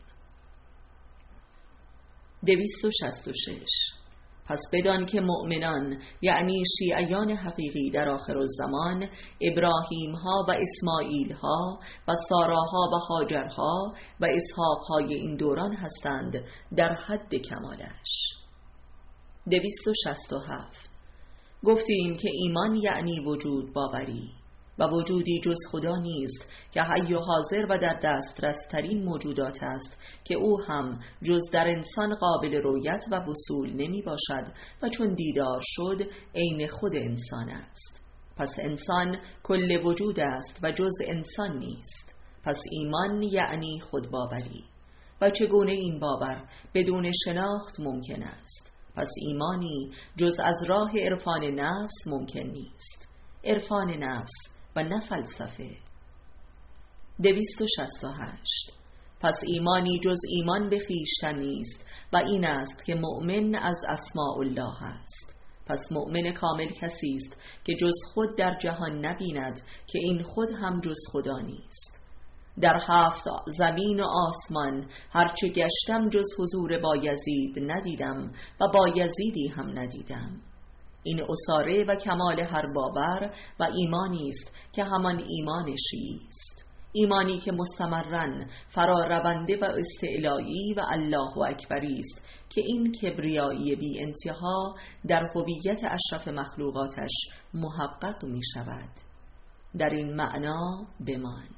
Speaker 1: دویست و شصت و شش. پس بدان که مؤمنان یعنی شیعیان حقیقی در آخر الزمان ابراهیم ها و اسماعیل ها و ساراها و هاجرها و اسحاق های این دوران هستند در حد کمالش. دویست و شصت و هفت. گفتیم که ایمان یعنی وجود باوری، و وجودی جز خدا نیست که حی و حاضر و در دسترس ترین موجودات است که او هم جز در انسان قابل رؤیت و وصول نمی باشد و چون دیدار شد عین خود انسان است. پس انسان کل وجود است و جز انسان نیست. پس ایمان یعنی خود باوری، و چگونه این باور بدون شناخت ممکن است؟ پس ایمانی جز از راه عرفان نفس ممکن نیست. عرفان نفس و نه فلسفه. دویست و شصت و هشت. پس ایمانی جز ایمان به خویشتن نیست و این است که مؤمن از اسماء الله است. پس مؤمن کامل کسی است که جز خود در جهان نبیند که این خود هم جز خدا نیست. در هفت زمین و آسمان هرچه گشتم جز حضور بایزید ندیدم و بایزیدی هم ندیدم. این اساره و کمال هر باور و ایمانی است که همان ایمان شیعی است، ایمانی که مستمرن فرارونده و استعلایی و الله اکبری است که این کبریایی بی انتها در هویت اشرف مخلوقاتش محقق می شود. در این معنا بمان.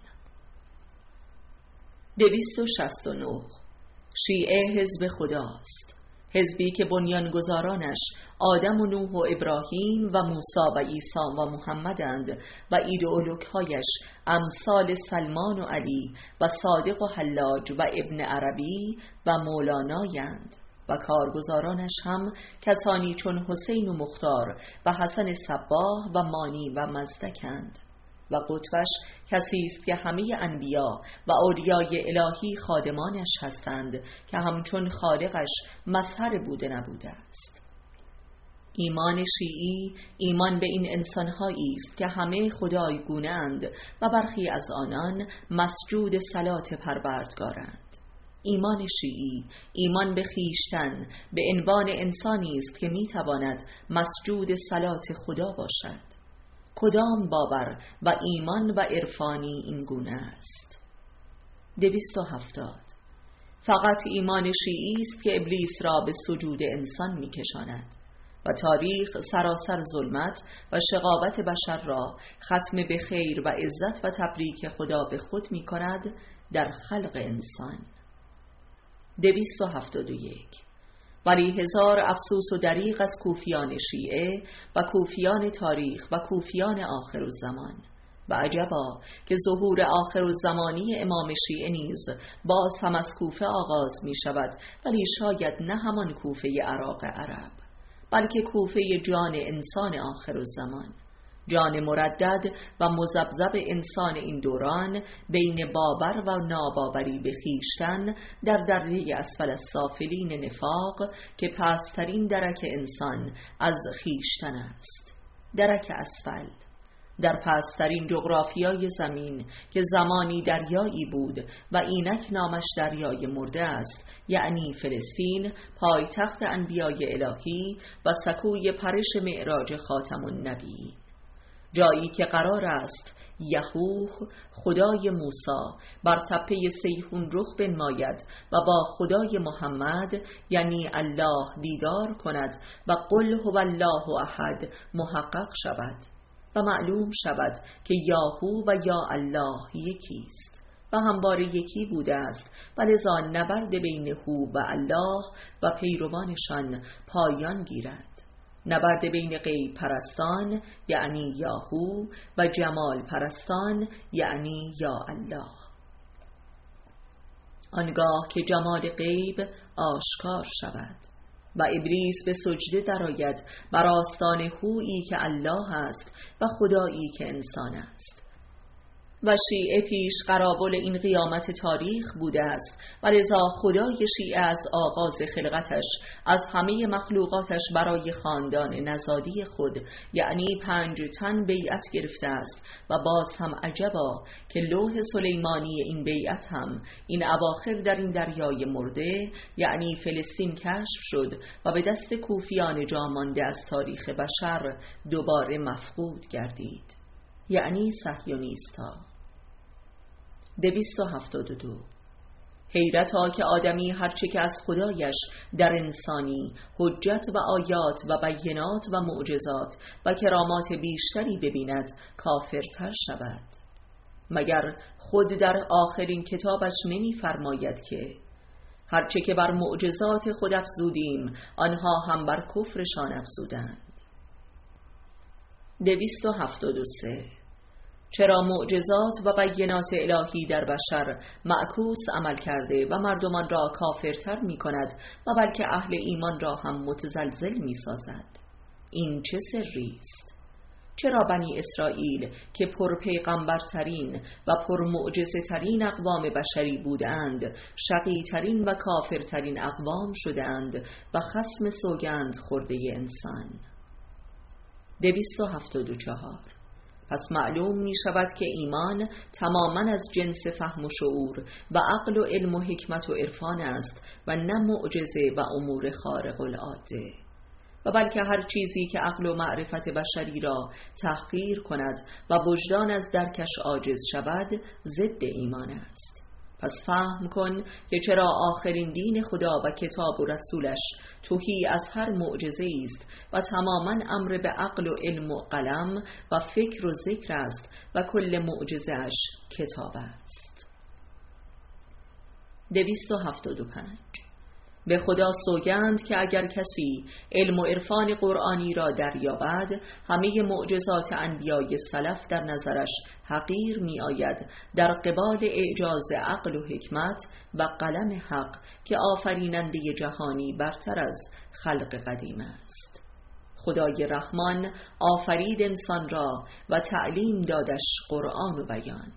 Speaker 1: دویست و شصت و نه. شیعه حزب خداست، حزبی که بنیانگذارانش آدم و نوح و ابراهیم و موسی و عیسی و محمدند و ایدئولوگ‌هایش امثال سلمان و علی و صادق و حلاج و ابن عربی و مولانایند و کارگزارانش هم کسانی چون حسین و مختار و حسن صباح و مانی و مزدکند و قطبش کسی است که همه انبیا و اولیای الهی خادمانش هستند که همچون خالقش مظهر بوده نبوده است. ایمان شیعی ایمان به این انسانهایی است که همه خدایگونه‌اند و برخی از آنان مسجود صلات پروردگارند. ایمان شیعی ایمان به خویشتن به عنوان انسانی است که میتواند مسجود صلات خدا باشد. کدام باور و ایمان و عرفانی این گونه است؟ دویست و هفتاد. فقط ایمان شیعی است که ابلیس را به سجود انسان میکشاند و تاریخ سراسر ظلمت و شقاوت بشر را ختم به خیر و عزت و تبریک خدا به خود میکند در خلق انسان. دویست و هفتاد و یک. ولی هزار افسوس و دریغ از کوفیان شیعه و کوفیان تاریخ و کوفیان آخر الزمان و عجبا که ظهور آخر الزمانی امام شیعه نیز باز هم از کوفه آغاز می شود، ولی شاید نه همان کوفه عراق عرب بلکه کوفه جان انسان آخر الزمان، جان مردد و مذبذب انسان این دوران بین باور و ناباوری به خویشتن در دره اسفل السافلین نفاق که پسترین درک انسان از خویشتن است. درک اسفل در پسترین جغرافیای زمین که زمانی دریایی بود و اینک نامش دریای مرده است، یعنی فلسطین، پایتخت انبیای الهی و سکوی پرش معراج خاتم النبی، جایی که قرار است یهوه خدای موسی بر تپه سیحون رخ بنماید و با خدای محمد یعنی الله دیدار کند و قل هو الله احد محقق شود و معلوم شود که یاهو و یا الله یکی است و همواره یکی بوده است و لذا نبرد بین هو و الله و پیروانشان پایان گیرد. نبرد بین غیب پرستان یعنی یاهو و جمال پرستان یعنی یا الله. آنگاه که جمال غیب آشکار شود و ابلیس به سجده درآید بر آستان هویی که الله است و خدایی که انسان است. و شیعه پیش قرابل این قیامت تاریخ بوده است و لذا خدای شیعه از آغاز خلقتش از همه مخلوقاتش برای خاندان نزادی خود یعنی پنج تن بیعت گرفته است و باز هم عجبا که لوح سلیمانی این بیعت هم این اواخر در این دریای مرده یعنی فلسطین کشف شد و به دست کوفیان جامانده از تاریخ بشر دوباره مفقود گردید، یعنی صهیونیستا. دویست و هفتاد و دو. حیرتا که آدمی هرچه که از خدایش در انسانی حجت و آیات و بینات و معجزات و کرامات بیشتری ببیند کافرتر شود. مگر خود در آخرین کتابش نمی فرماید که هرچه که بر معجزات خود افزودیم آنها هم بر کفرشان افزودند. دویست و هفتاد و سه. چرا معجزات و بینات الهی در بشر معکوس عمل کرده و مردمان را کافرتر می کند و بلکه اهل ایمان را هم متزلزل می سازد؟ این چه سری است؟ چرا بنی اسرائیل که پر پیغمبرترین و پر معجزه ترین اقوام بشری بودند شقی ترین و کافرترین اقوام شدند و خصم سوگند خورده انسان؟ دویست و هفتاد و چهار. پس معلوم می شود که ایمان تماماً از جنس فهم و شعور و عقل و علم و حکمت و عرفان است و نه معجزه و امور خارق العاده، و بلکه هر چیزی که عقل و معرفت بشری را تحقیر کند و وجدان از درکش عاجز شود ضد ایمان است. پس فهم کن که چرا آخرین دین خدا و کتاب و رسولش تهی از هر معجزه است و تماماً امر به عقل و علم و قلم و فکر و ذکر است و کل معجزه اش کتاب است. دویست و هفتاد و پنج. به خدا سوگند که اگر کسی علم و عرفان قرآنی را دریابد همه معجزات انبیای سلف در نظرش حقیر می آید در قبال اعجاز عقل و حکمت و قلم حق که آفریننده جهانی برتر از خلق قدیم است. خدای رحمان آفرید انسان را و تعلیم دادش قرآن و بیان.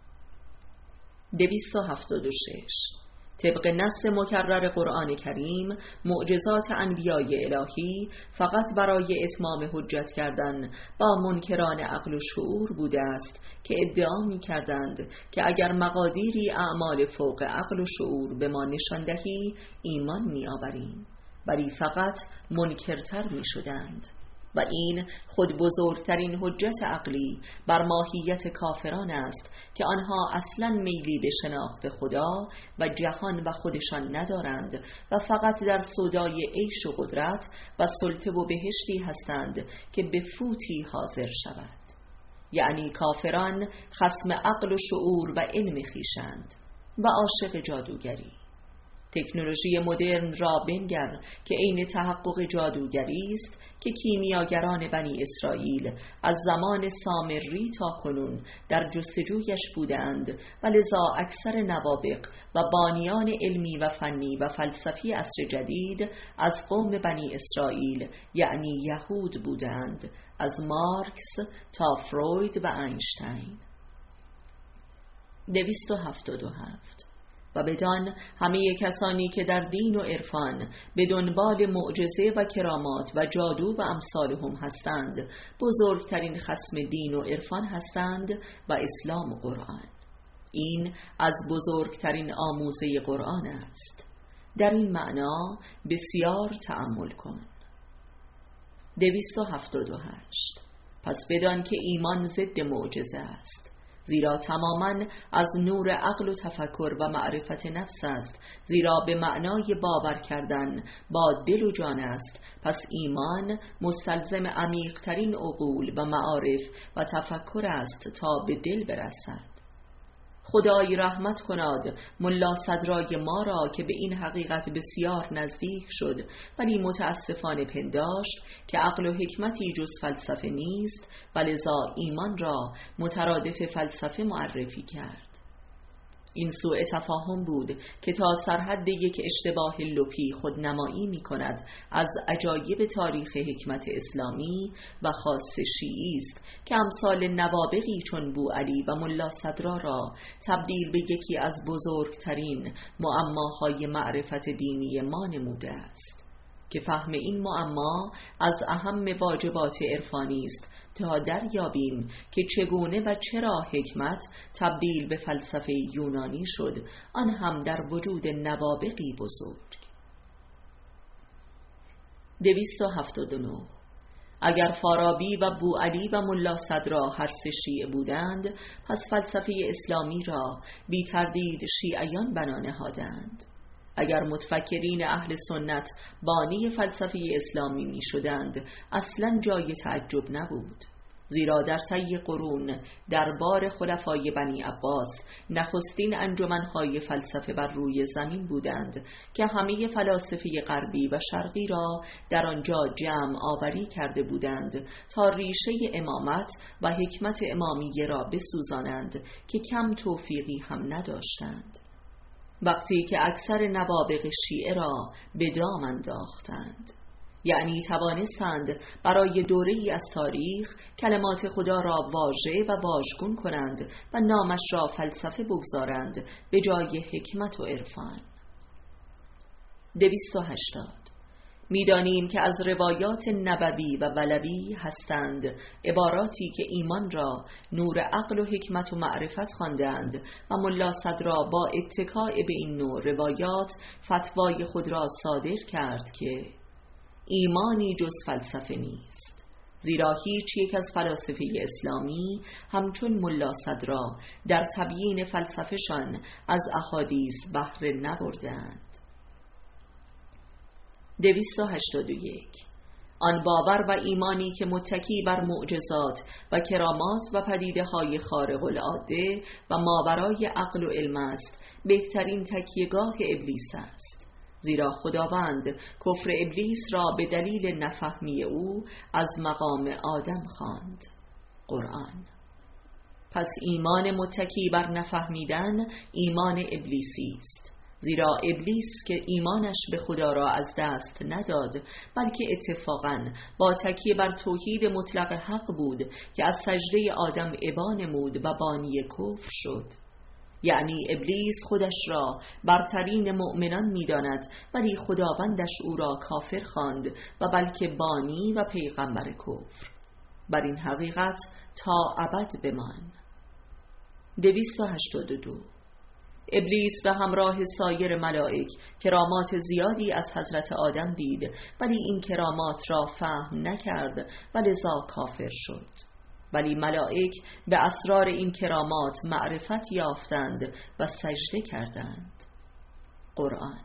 Speaker 1: دویست و هفتاد و شش. طبق نص مکرر قرآن کریم معجزات انبیای الهی فقط برای اتمام حجت کردن با منکران عقل و شعور بوده است که ادعا می کردند که اگر مقادیری اعمال فوق عقل و شعور به ما نشان دهی ایمان می آوریم، ولی فقط منکرتر می شدند. و این خود بزرگترین حجت عقلی بر ماهیت کافران است که آنها اصلاً میلی به شناخت خدا و جهان و خودشان ندارند و فقط در سودای عیش و قدرت و سلطه و بهشتی هستند که به فوتی حاضر شود. یعنی کافران خصم عقل و شعور و علم خویشند و عاشق جادوگری. تکنولوژی مدرن را بنگر که عین تحقق جادوگری است که کیمیاگران بنی اسرائیل از زمان سامری تا کنون در جستجویش بودند و لذا اکثر نوابغ و بانیان علمی و فنی و فلسفی عصر جدید از قوم بنی اسرائیل یعنی یهود بودند، از مارکس تا فروید و اینشتین. دویست و هفتاد و هفت. و بدان همه کسانی که در دین و عرفان به دنبال معجزه و کرامات و جادو و امثالهم هستند بزرگترین خصم دین و عرفان هستند و اسلام و قرآن. این از بزرگترین آموزه قرآن است. در این معنا بسیار تأمل کن. دویست و هفتاد و هشت. پس بدان که ایمان ضد معجزه است، زیرا تماماً از نور عقل و تفکر و معرفت نفس است، زیرا به معنای باور کردن با دل و جان است. پس ایمان مستلزم عمیق‌ترین عقول و معارف و تفکر است تا به دل برسد. خدای رحمت کناد ملا صدرای ما را که به این حقیقت بسیار نزدیک شد، ولی متاسفانه پنداشت که عقل و حکمتی جز فلسفه نیست و لذا ایمان را مترادف فلسفه معرفی کرد. این سوء تفاهم بود که تا سرحد یک اشتباه لپی خودنمایی می کند از عجایب تاریخ حکمت اسلامی و خاص شیعی است که امثال نوابغی چون بوعلی و ملا صدرا را تبدیل به یکی از بزرگترین معماهای معرفت دینی ما نموده است، که فهم این معما از اهم واجبات عرفانی است تا دریابیم که چگونه و چرا حکمت تبدیل به فلسفه یونانی شد، آن هم در وجود نوابغی بزرگ. دویست و هفتاد و نه. اگر فارابی و بوعلی و ملا صدرا هر سه شیعه بودند، پس فلسفه اسلامی را بی تردید شیعیان بنا نهادند. اگر متفکرین اهل سنت بانی فلسفه اسلامی می شدند اصلا جای تعجب نبود، زیرا در طی قرون دربار خلفای بنی عباس نخستین انجمنهای فلسفه بر روی زمین بودند که همه فلاسفه غربی و شرقی را در آنجا جمع آوری کرده بودند تا ریشه امامت و حکمت امامیه را بسوزانند که کم توفیقی هم نداشتند، وقتی که اکثر نوابغ شیعه را به دام انداختند. یعنی توانستند برای دوره‌ای از تاریخ کلمات خدا را واژه و واژگون کنند و نامش را فلسفه بگذارند به جای حکمت و عرفان. دویست و هشتاد. می‌دانیم که از روایات نبوی و ولوی هستند عباراتی که ایمان را نور عقل و حکمت و معرفت خواندند و ملا صدرا با اتکاء به این نوع روایات فتوای خود را صادر کرد که ایمانی جز فلسفه نیست، زیرا هیچ یک از فلاسفه اسلامی همچون ملا صدرا در تبیین فلسفه‌شان از احادیث بهره نبردند. دویست و هشتاد و یک. آن باور و ایمانی که متکی بر معجزات و کرامات و پدیده‌های خارق العاده و ماورای عقل و علم است بهترین تکیه‌گاه ابلیس است، زیرا خداوند کفر ابلیس را به دلیل نفهمی او از مقام آدم خواند. قرآن. پس ایمان متکی بر نفهمیدن ایمان ابلیسی است، زیرا ابلیس که ایمانش به خدا را از دست نداد بلکه اتفاقاً با تکیه بر توحید مطلق حق بود که از سجده آدم ابا نمود و بانی کفر شد. یعنی ابلیس خودش را برترین مؤمنان می‌داند ولی خداوندش او را کافر خواند و بلکه بانی و پیغمبر کفر. بر این حقیقت تا ابد بمان. دویست و هشتاد و دو. ابلیس به همراه سایر ملائک کرامات زیادی از حضرت آدم دید ولی این کرامات را فهم نکرد و لذا کافر شد. ولی ملائک به اسرار این کرامات معرفت یافتند و سجده کردند. قرآن.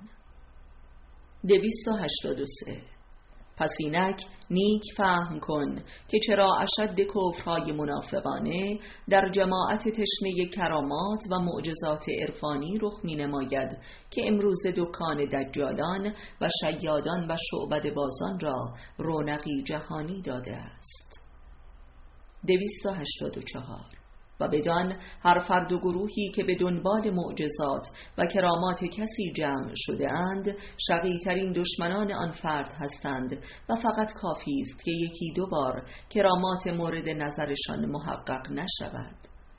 Speaker 1: دویست و هشتاد و سه. پس اینک نیک فهم کن که چرا اشد کفرهای منافقانه در جماعت تشنه کرامات و معجزات عرفانی رخ می نماید که امروز دکان دجالان و شیادان و شعبده بازان را رونقی جهانی داده است. دویست و هشتاد و چهار. و بدان هر فرد و گروهی که به دنبال معجزات و کرامات کسی جمع شده اند شقی‌ترین دشمنان آن فرد هستند و فقط کافی است که یکی دو بار کرامات مورد نظرشان محقق نشود.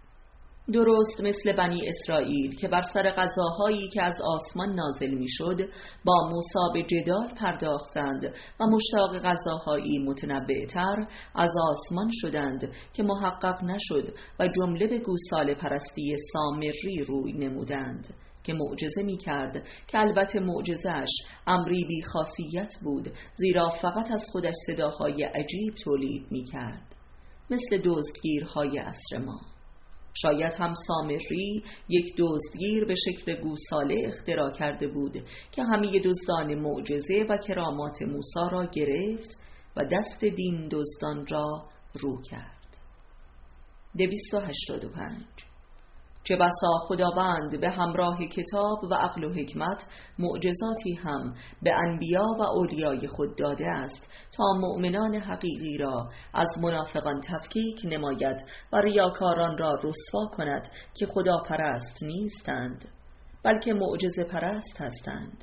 Speaker 1: درست مثل بنی اسرائیل که بر سر غذاهایی که از آسمان نازل می شد با موسی به جدال پرداختند و مشتاق غذاهایی متنبعتر از آسمان شدند که محقق نشد و جمله به گوساله پرستی سامری روی نمودند که معجزه می کرد که البته معجزه‌اش امری بی خاصیت بود، زیرا فقط از خودش صداهای عجیب تولید می کرد، مثل دزدگیرهای عصر ما. شاید هم سامری یک دزدگیر به شکل گوساله اختراع کرده بود که همه دزدان معجزه و کرامات موسی را گرفت و دست دین دزدان را رو کرد. دویست و هشتاد و پنج. چه بسا خداوند به همراه کتاب و عقل و حکمت معجزاتی هم به انبیا و اولیای خود داده است تا مؤمنان حقیقی را از منافقان تفکیک نماید و ریاکاران را رسوا کند که خدا پرست نیستند بلکه معجزه پرست هستند.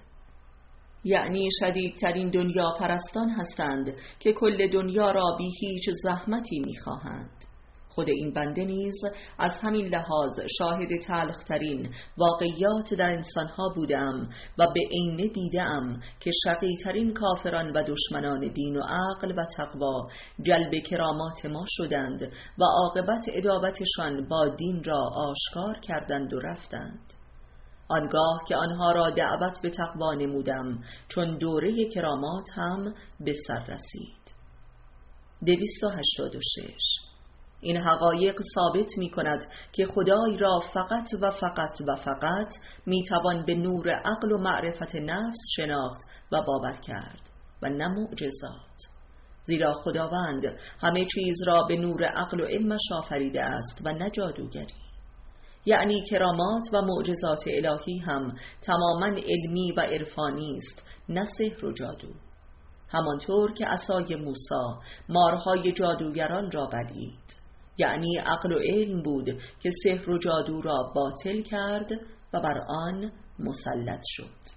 Speaker 1: یعنی شدیدترین دنیا پرستان هستند که کل دنیا را بی هیچ زحمتی می‌خواهند. خود این بنده نیز از همین لحاظ شاهد تلخترین واقعیات در انسانها بودم و به عینه دیدم که شقی‌ترین کافران و دشمنان دین و عقل و تقوا جلب کرامات ما شدند و عاقبت عداوتشان با دین را آشکار کردند و رفتند. آنگاه که آنها را دعوت به تقوا نمودم چون دوره کرامات هم به سر رسید. دویست و هشتاد و شش. این حقایق ثابت می کند که خدای را فقط و فقط و فقط می توان به نور عقل و معرفت نفس شناخت و باور کرد و نه معجزات، زیرا خداوند همه چیز را به نور عقل و علمش آفریده است و نه جادوگری. یعنی کرامات و معجزات الهی هم تماما علمی و عرفانی است، نه سحر و جادو. همانطور که عصای موسی مارهای جادوگران را بلعید، یعنی عقل و علم بود که سحر و جادو را باطل کرد و بر آن مسلط شد.